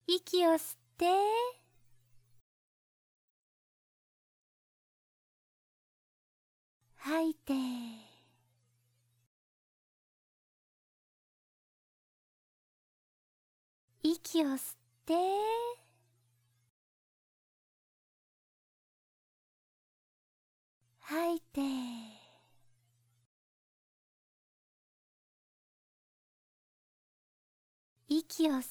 息を吸って、吐いて、息を吸って、吐いて、息を吸って、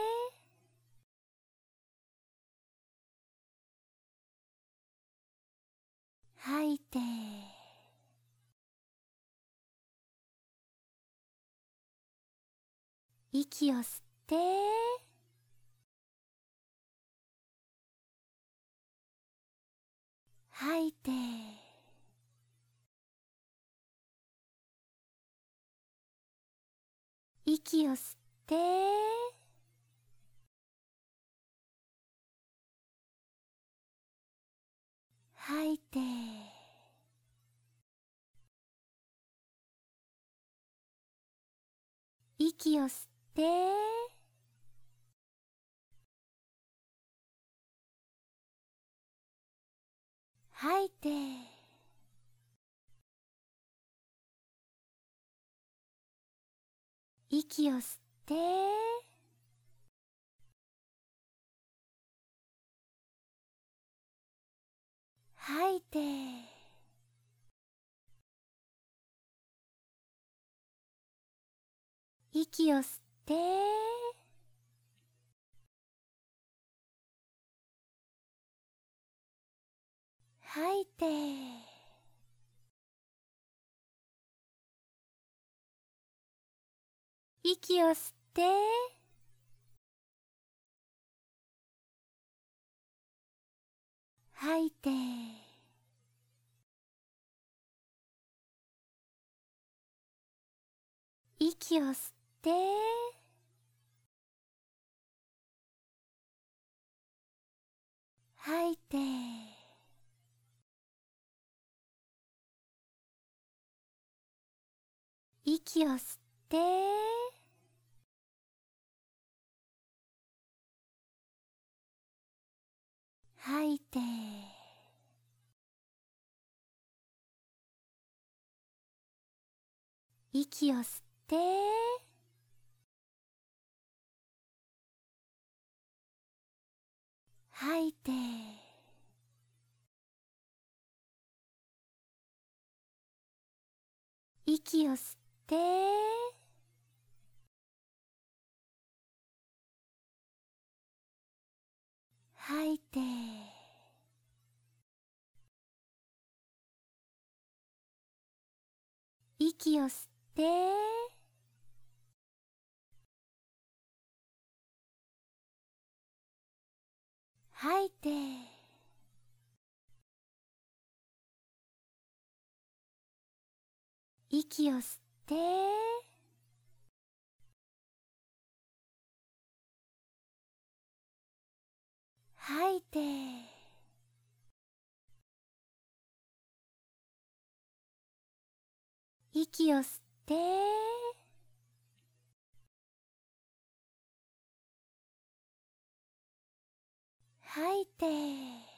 吐いて、息を吸って、吐いて、息を吸って、吐いて、息を吸って、吐いて、息を吸って、吐いて、息を吸って、吐いて、息を吸って、吐いて、息を吸って、吐いて、息を吸って、吐いて、息を吸って、吐いて、息を吸って、吐いて、息を吸って、吐いて、息を吸って、吐いて、息を吸って、吐いて、